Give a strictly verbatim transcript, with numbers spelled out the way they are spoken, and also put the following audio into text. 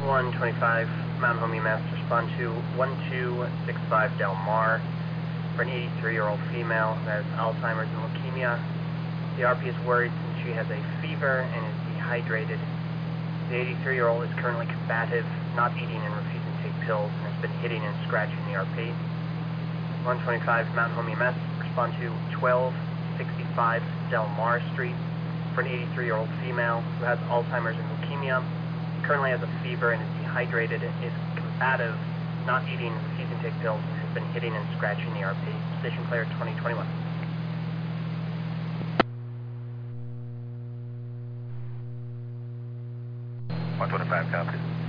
one twenty-five, Mountain Home E M S, respond to one two six five Del Mar for an eighty-three-year-old female that has Alzheimer's and leukemia. The R P is worried since she has a fever and is dehydrated. The eighty-three-year-old is currently combative, not eating and refusing to take pills, and has been hitting and scratching the R P. one twenty-five, Mountain Home E M S, respond to twelve sixty-five Del Mar Street for an eighty-three-year-old female who has Alzheimer's and leukemia, currently has a fever and is dehydrated, is combative, not eating, refusing to take pills, and has been hitting and scratching the R P. Station clear twenty twenty-one. one twenty-five, copy.